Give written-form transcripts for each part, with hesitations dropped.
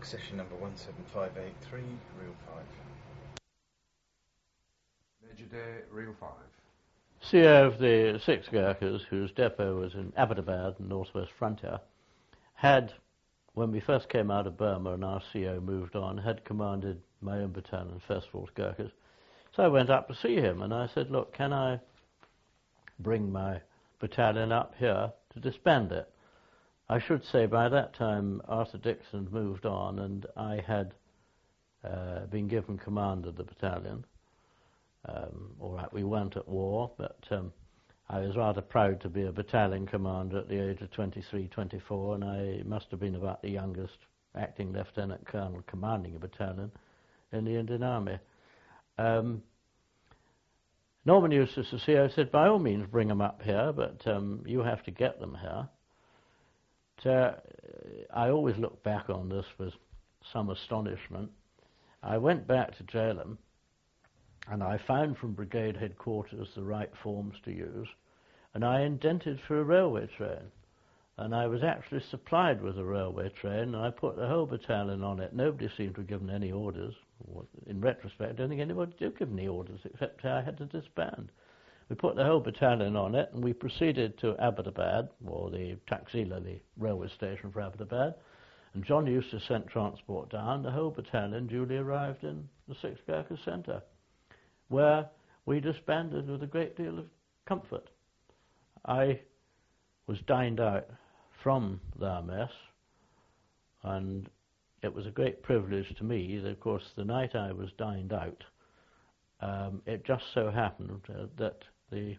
Session number 17583, Reel 5. Major Day, Reel 5. CO of the 6 Gurkhas, whose depot was in Abbottabad, northwest frontier, had, when we first came out of Burma and our CO moved on, had commanded my own battalion, 1st Force Gurkhas. So I went up to see him and I said, look, can I bring my battalion up here to disband it? I should say by that time Arthur Dixon moved on and I had been given command of the battalion. All right, we weren't at war, but I was rather proud to be a battalion commander at the age of 23, 24, and I must have been about the youngest acting lieutenant colonel commanding a battalion in the Indian Army. Norman Eustace, the CO, said, by all means bring them up here, but you have to get them here. So I always look back on this with some astonishment. I went back to Jhelum, and I found from brigade headquarters the right forms to use, and I indented for a railway train. And I was actually supplied with a railway train, and I put the whole battalion on it. Nobody seemed to have given any orders. In retrospect, I don't think anybody did give any orders, except I had to disband. We put the whole battalion on it, and we proceeded to Abbottabad, or the Taxila, the railway station for Abbottabad, and John Eustace sent transport down. The whole battalion duly arrived in the 6th Gurkha Centre, where we disbanded with a great deal of comfort. I was dined out from their mess, and it was a great privilege to me that, of course, the night I was dined out, it just so happened that the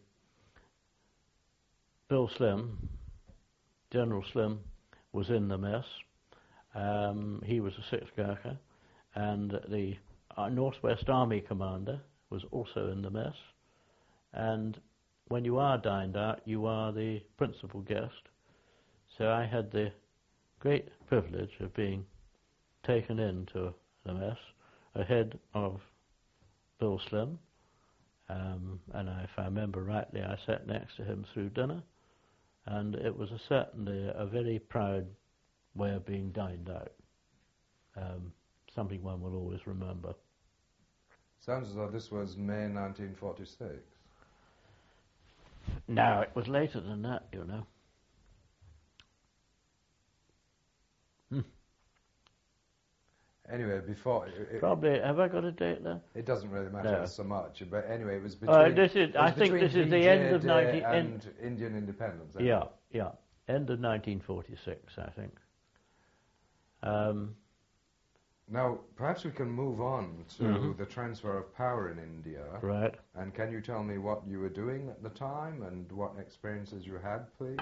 Bill Slim, General Slim, was in the mess. He was a 6th Gurkha, and the Northwest Army commander was also in the mess. And when you are dined out, you are the principal guest. So I had the great privilege of being taken into the mess ahead of Bill Slim, and if I remember rightly, I sat next to him through dinner, and it was certainly a very proud way of being dined out, something one will always remember. Sounds as though this was May 1946. No, it was later than that, you know. Anyway, before... Probably, have I got a date there? It doesn't really matter so much, but anyway, it was between... I think this is the end of and Indian independence. Yeah, end of 1946, I think. Now, perhaps we can move on to the transfer of power in India. Right. And can you tell me what you were doing at the time and what experiences you had, please?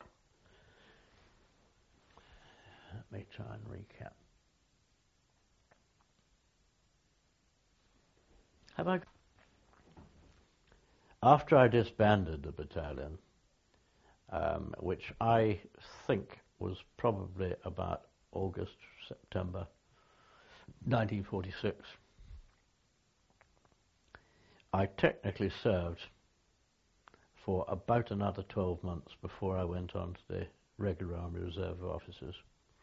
Let me try and recap. After I disbanded the battalion, which I think was probably about August, September 1946, I technically served for about another 12 months before I went on to the regular Army Reserve officers.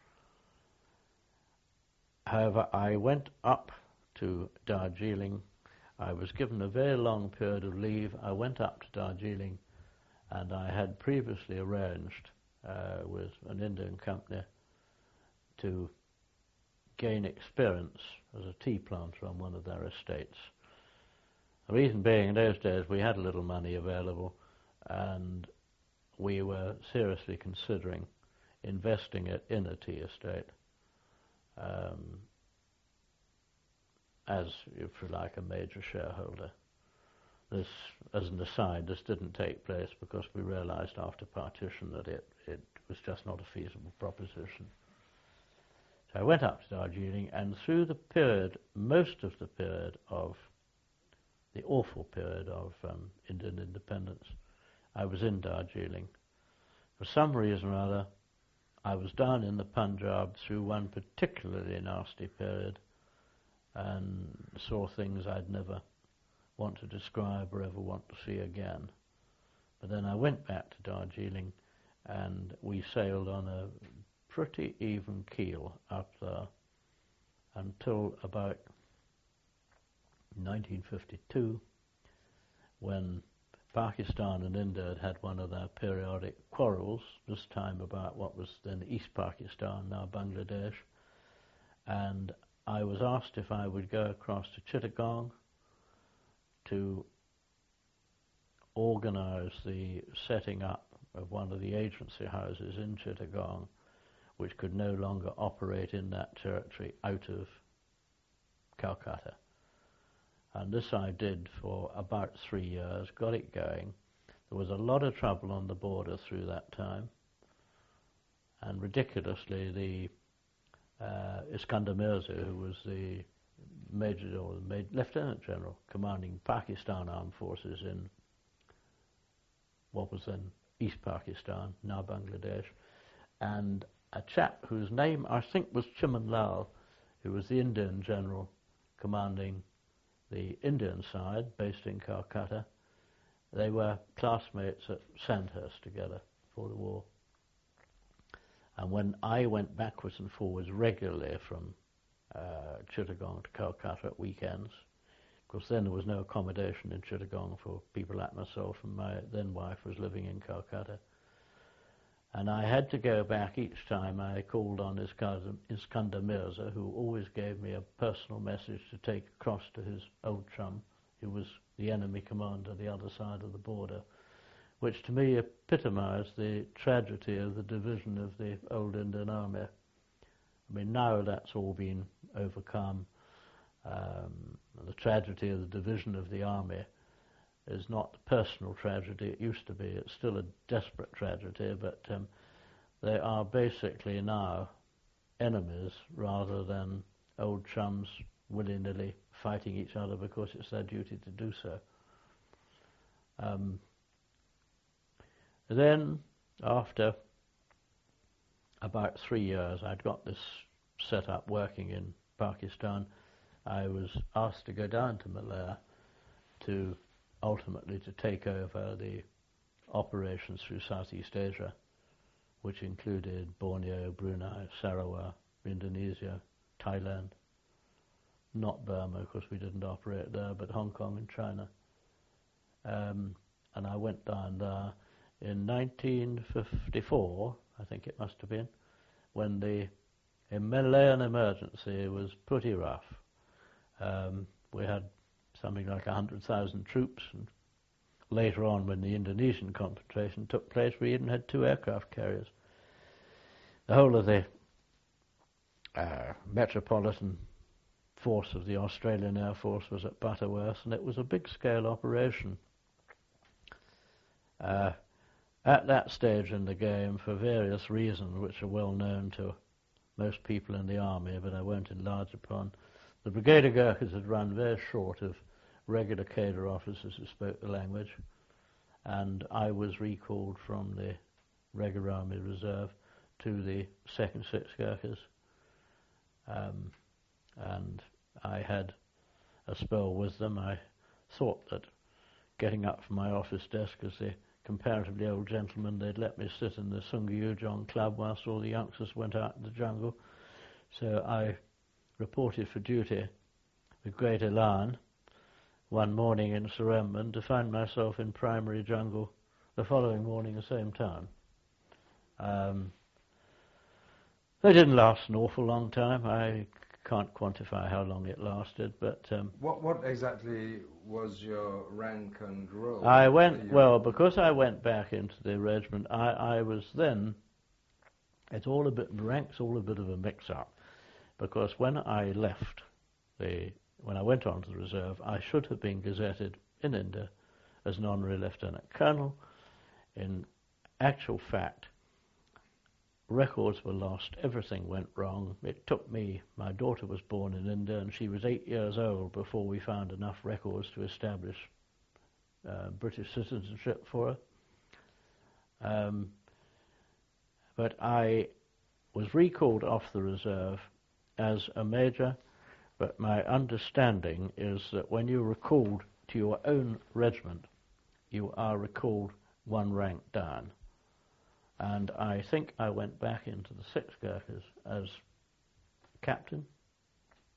However, I went up to Darjeeling. I was given a very long period of leave. I went up to Darjeeling, and I had previously arranged with an Indian company to gain experience as a tea planter on one of their estates. The reason being, in those days we had a little money available, and we were seriously considering investing it in a tea estate. As, if you like, a major shareholder. This, as an aside, this didn't take place because we realized after partition that it was just not a feasible proposition. So I went up to Darjeeling, and through the period, most of the period of, the awful period of Indian independence, I was in Darjeeling. For some reason or other, I was down in the Punjab through one particularly nasty period, and saw things I'd never want to describe or ever want to see again. But then I went back to Darjeeling, and we sailed on a pretty even keel up there until about 1952, when Pakistan and India had one of their periodic quarrels, this time about what was then East Pakistan, now Bangladesh, and I was asked if I would go across to Chittagong to organize the setting up of one of the agency houses in Chittagong, which could no longer operate in that territory out of Calcutta. And this I did for about 3 years, got it going. There was a lot of trouble on the border through that time, and ridiculously the Iskandar Mirza, who was the Major or the Lieutenant General commanding Pakistan Armed Forces in what was then East Pakistan, now Bangladesh, and a chap whose name I think was Chiman Lal, who was the Indian General commanding the Indian side, based in Calcutta. They were classmates at Sandhurst together for the war. And when I went backwards and forwards regularly from Chittagong to Calcutta at weekends, of course then there was no accommodation in Chittagong for people like myself, and my then wife was living in Calcutta. And I had to go back each time I called on Iskandar Mirza, who always gave me a personal message to take across to his old chum, who was the enemy commander the other side of the border, which to me epitomized the tragedy of the division of the old Indian Army. I mean, now that's all been overcome. The tragedy of the division of the army is not the personal tragedy it used to be. It's still a desperate tragedy, but they are basically now enemies rather than old chums willy-nilly fighting each other because it's their duty to do so. Then, after about 3 years, I'd got this set up working in Pakistan. I was asked to go down to Malaya to ultimately to take over the operations through Southeast Asia, which included Borneo, Brunei, Sarawak, Indonesia, Thailand, not Burma, because we didn't operate there, but Hong Kong and China. And I went down there in 1954, I think it must have been, when the Malayan emergency was pretty rough. We had something like 100,000 troops, and later on, when the Indonesian concentration took place, we even had 2 aircraft carriers. The whole of the metropolitan force of the Australian Air Force was at Butterworth, and it was a big-scale operation. At that stage in the game, for various reasons which are well known to most people in the army, but I won't enlarge upon, the Brigade of Gurkhas had run very short of regular cadre officers who spoke the language, and I was recalled from the regular Army Reserve to the 2nd 6th Gurkhas, and I had a spell with them. I thought that getting up from my office desk as the comparatively old gentleman, they'd let me sit in the Sungi Ujong club whilst all the youngsters went out in the jungle. So I reported for duty with great elan one morning in Surrenman to find myself in primary jungle the following morning the same time. They didn't last an awful long time. I can't quantify how long it lasted, but... What exactly was your rank and role? Because I went back into the regiment, I was then... It's all a bit... Rank's all a bit of a mix-up, because when I left when I went on to the reserve, I should have been gazetted in India as an honorary lieutenant colonel. In actual fact, records were lost, everything went wrong. It took me, my daughter was born in India, and she was 8 years old before we found enough records to establish British citizenship for her. But I was recalled off the reserve as a major, but my understanding is that when you're recalled to your own regiment, you are recalled one rank down. And I think I went back into the 6th Gurkhas as captain,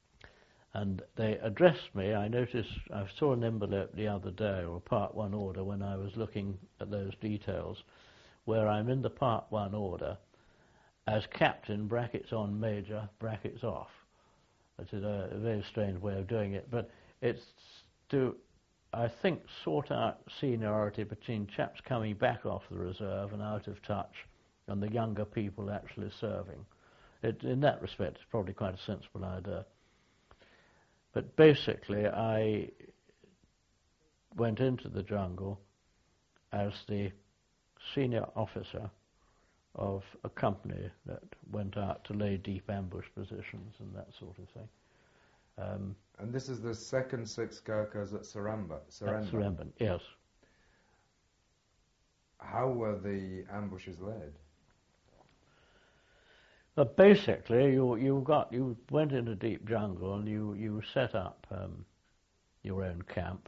And they addressed me. I saw an envelope the other day, or a Part 1 order, when I was looking at those details, where I'm in the Part 1 order as Captain, brackets on, Major, brackets off. Which is a very strange way of doing it, but it's to, I think, sort out seniority between chaps coming back off the reserve and out of touch and the younger people actually serving. In that respect, it's probably quite a sensible idea. But basically, I went into the jungle as the senior officer of a company that went out to lay deep ambush positions and that sort of thing. And this is the 2nd 6th Gurkhas at Seremban? At Seremban, yes. How were the ambushes led? But basically, you went into deep jungle and you set up your own camp.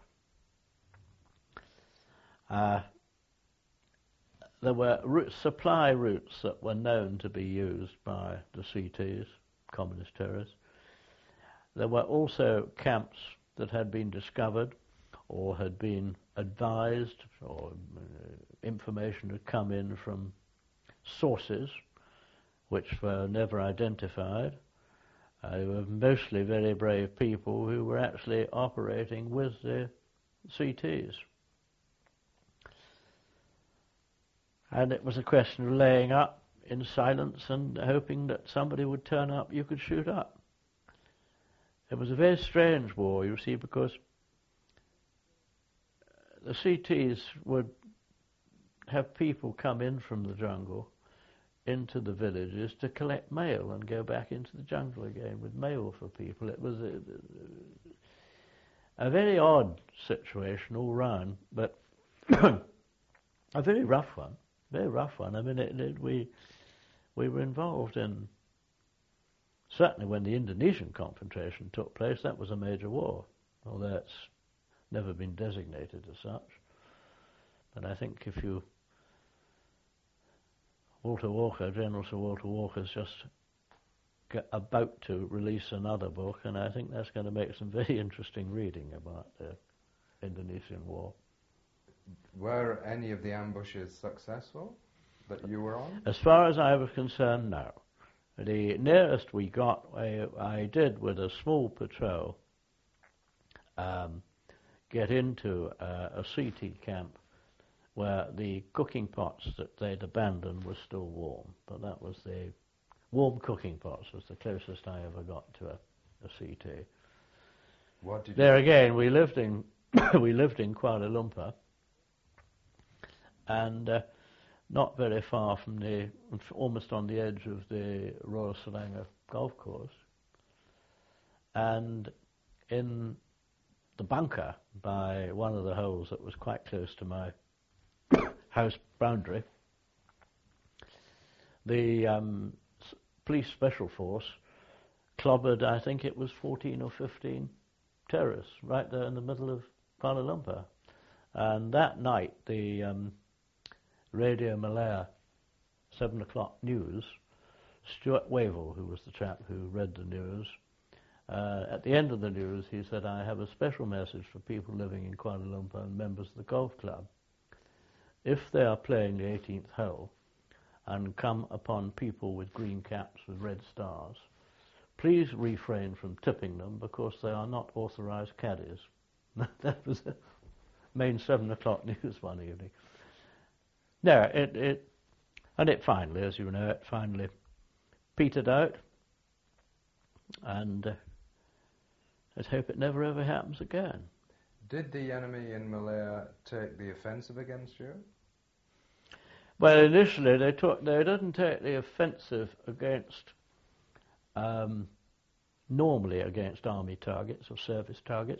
There were supply routes that were known to be used by the CTs, communist terrorists. There were also camps that had been discovered or had been advised, or information had come in from sources which were never identified. They were mostly very brave people who were actually operating with the CTs. And it was a question of laying up in silence and hoping that somebody would turn up you could shoot up. It was a very strange war, you see, because the CTs would have people come in from the jungle into the villages to collect mail and go back into the jungle again with mail for people. It was a very odd situation all round, but a very rough one. Very rough one. I mean, we were involved in, certainly when the Indonesian confrontation took place, that was a major war, although it's never been designated as such. But I think if you, Walter Walker, General Sir Walter Walker's just about to release another book, and I think that's going to make some very interesting reading about the Indonesian war. Were any of the ambushes successful that you were on? As far as I was concerned, no. The nearest we got, I did with a small patrol, get into a CT camp where the cooking pots that they'd abandoned were still warm. But that was the warm cooking pots was the closest I ever got to a CT. What did there again, we lived in Kuala Lumpur. And not very far from almost on the edge of the Royal Selangor golf course. And in the bunker by one of the holes that was quite close to my house boundary, the police special force clobbered, I think it was 14 or 15 terrorists right there in the middle of Kuala Lumpur. And that night, the Radio Malaya 7 o'clock news, Stuart Wavell, who was the chap who read the news, at the end of the news he said, "I have a special message for people living in Kuala Lumpur and members of the golf club. If they are playing the 18th hole and come upon people with green caps with red stars, please refrain from tipping them because they are not authorised caddies." That was the main 7 o'clock news one evening. No, it finally, as you know, it finally petered out, and let's hope it never ever happens again. Did the enemy in Malaya take the offensive against you? Well, initially they didn't take the offensive against, normally against army targets or service targets,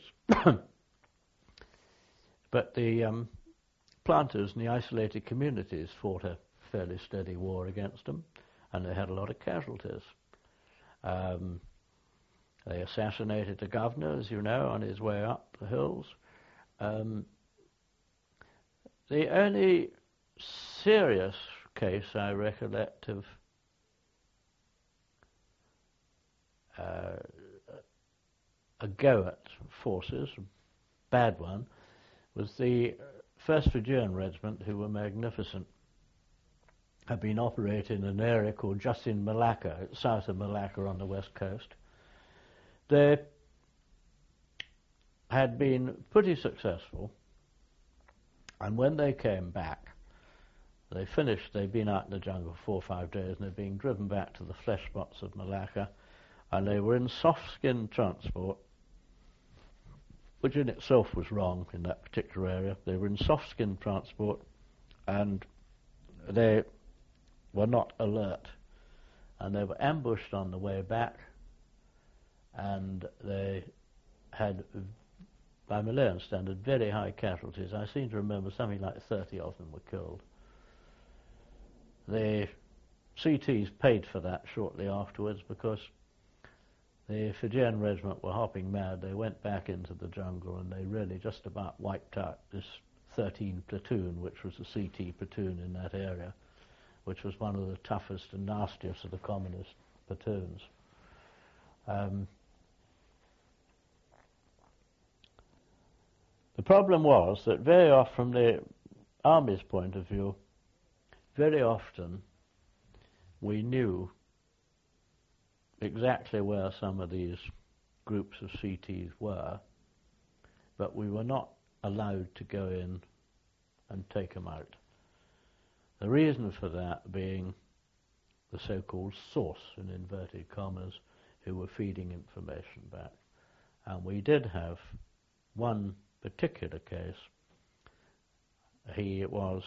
but the planters in the isolated communities fought a fairly steady war against them, and they had a lot of casualties. They assassinated the governor, as you know, on his way up the hills. The only serious case I recollect of a go at forces, a bad one, was the 1st Fijian Regiment, who were magnificent, had been operating in an area called just in Malacca, south of Malacca on the west coast. They had been pretty successful, and when they came back, they'd been out in the jungle for 4 or 5 days, and they're being driven back to the flesh spots of Malacca, and they were in soft-skin transport, which in itself was wrong in that particular area. They were in soft-skin transport, and they were not alert, and they were ambushed on the way back, and they had, by Malayan standard, very high casualties. I seem to remember something like 30 of them were killed. The CTs paid for that shortly afterwards because the Fijian Regiment were hopping mad. They went back into the jungle and they really just about wiped out this 13 platoon, which was the CT platoon in that area, which was one of the toughest and nastiest of the communist platoons. The problem was that very often, from the Army's point of view, very often we knew exactly where some of these groups of CTs were, but we were not allowed to go in and take them out. The reason for that being the so-called source, in inverted commas, who were feeding information back. And we did have one particular case. He was,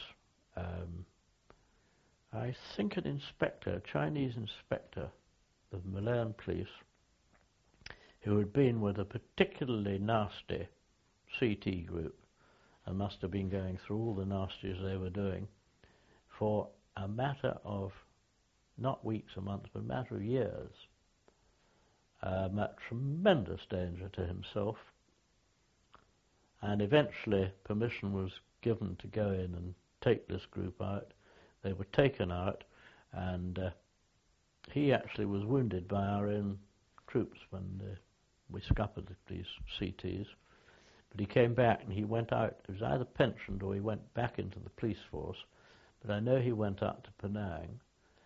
I think, an inspector, a Chinese inspector of Malayan police, who had been with a particularly nasty CT group and must have been going through all the nasties they were doing for a matter of, not weeks or months, but a matter of years, at tremendous danger to himself. And eventually permission was given to go in and take this group out. They were taken out, and he actually was wounded by our own troops when we scuppered these CTs. But he came back and he went out. He was either pensioned or he went back into the police force. But I know he went out to Penang,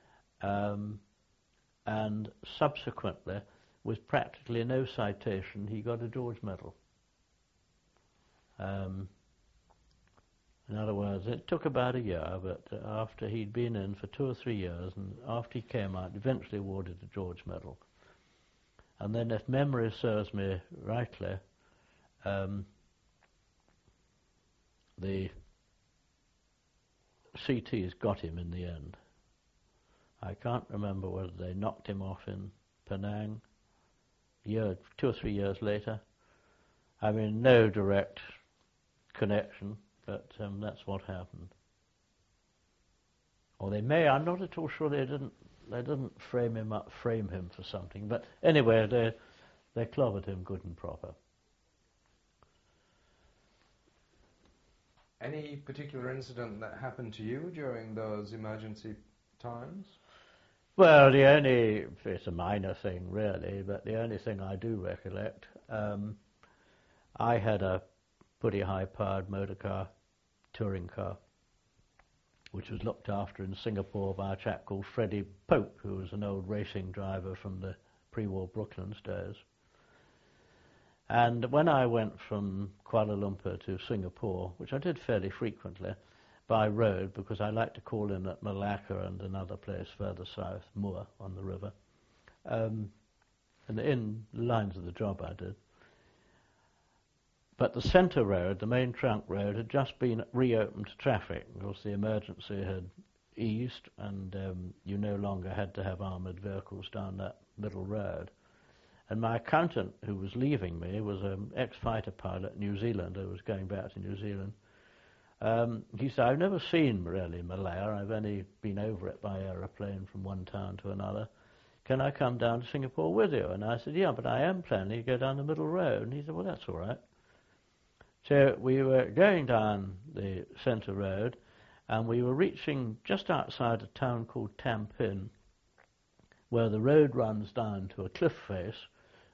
and subsequently, with practically no citation, he got a George Medal. In other words, it took about a year, but after he'd been in for 2 or 3 years, and after he came out, eventually awarded a George Medal. And then, if memory serves me rightly, the CTs got him in the end. I can't remember whether they knocked him off in Penang 2 or 3 years later. I mean, no direct connection, but that's what happened. Or they may, I'm not at all sure they didn't frame him for something, but anyway, they clobbered him good and proper. Any particular incident that happened to you during those emergency times? Well, it's a minor thing really, but the only thing I do recollect, I had a pretty high-powered motor car, touring car, which was looked after in Singapore by a chap called Freddie Pope, who was an old racing driver from the pre-war Brooklands days. And when I went from Kuala Lumpur to Singapore, which I did fairly frequently, by road, because I like to call in at Malacca and another place further south, Moore, on the river, and in the lines of the job I did. But the centre road, the main trunk road, had just been reopened to traffic because the emergency had eased, and you no longer had to have armoured vehicles down that middle road. And my accountant, who was leaving me, was an ex-fighter pilot in New Zealand, who was going back to New Zealand. He said, I've never seen really Malaya, I've only been over it by aeroplane from one town to another. Can I come down to Singapore with you? And I said, yeah, but I am planning to go down the middle road. And he said, well, that's all right. So we were going down the centre road, and we were reaching just outside a town called Tampin, where the road runs down to a cliff face,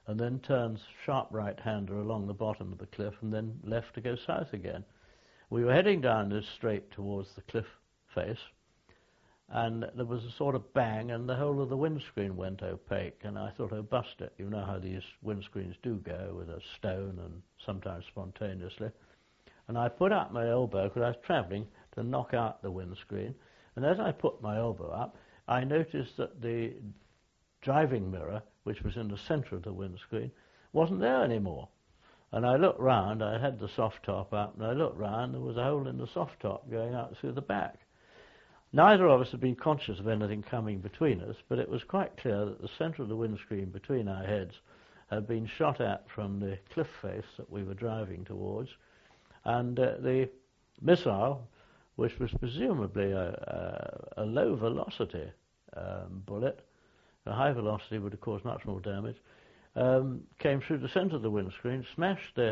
and then turns sharp right-hander along the bottom of the cliff and then left to go south again. We were heading down this straight towards the cliff face, and there was a sort of bang, and the whole of the windscreen went opaque, and I thought, oh, bust it. You know how these windscreens do go, with a stone and sometimes spontaneously. And I put up my elbow, because I was travelling, to knock out the windscreen. And as I put my elbow up, I noticed that the driving mirror, which was in the centre of the windscreen, wasn't there anymore. And I looked round, I had the soft top up, and I looked round, there was a hole in the soft top going out through the back. Neither of us had been conscious of anything coming between us, but it was quite clear that the centre of the windscreen between our heads had been shot at from the cliff face that we were driving towards, and the missile, which was presumably a low velocity bullet, a high velocity would have caused much more damage, came through the centre of the windscreen, smashed the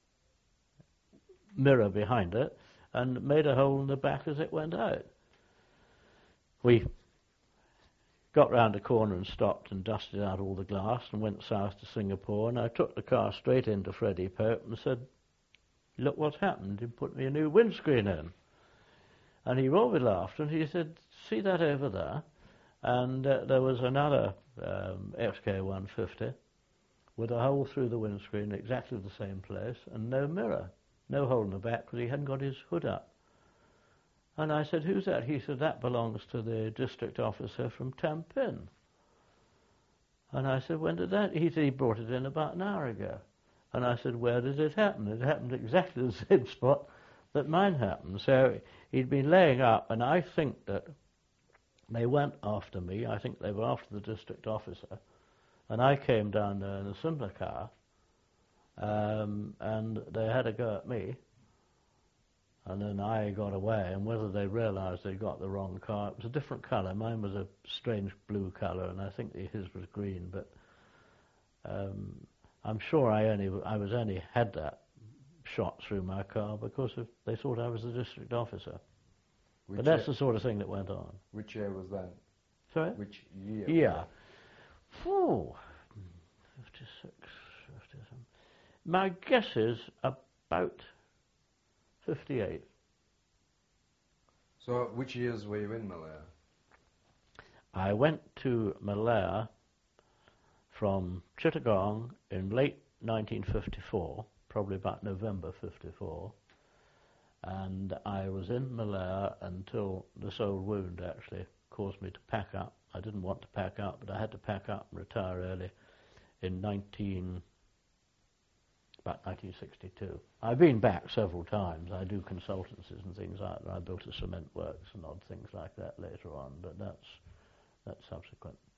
mirror behind it, and made a hole in the back as it went out. We got round a corner and stopped and dusted out all the glass and went south to Singapore, and I took the car straight into Freddie Pope and said, look what's happened, he put me a new windscreen in. And he roared with laughter, and he said, see that over there? And there was another XK150 with a hole through the windscreen, exactly the same place, and no mirror, no hole in the back, because he hadn't got his hood up. And I said, who's that? He said, that belongs to the district officer from Tampin. And I said, when did that? He said, he brought it in about an hour ago. And I said, where did it happen? It happened exactly the same spot that mine happened. So he'd been laying up, and I think that they went after me. I think they were after the district officer. And I came down there in a similar car, and they had a go at me. And then I got away, and whether they realised they got the wrong car, it was a different colour. Mine was a strange blue colour, and I think his was green. But I'm sure I only had that shot through my car because they thought I was the district officer. But that's the sort of thing that went on. Which year was that? Sorry? Which year? Yeah. 56, 57. My guess is about 58. So which years were you in Malaya? I went to Malaya from Chittagong in late 1954, probably about November 54, and I was in Malaya until this old wound actually caused me to pack up. I didn't want to pack up, but I had to pack up and retire early in about 1962. I've been back several times. I do consultancies and things like that. I built a cement works and odd things like that later on, but that's subsequent.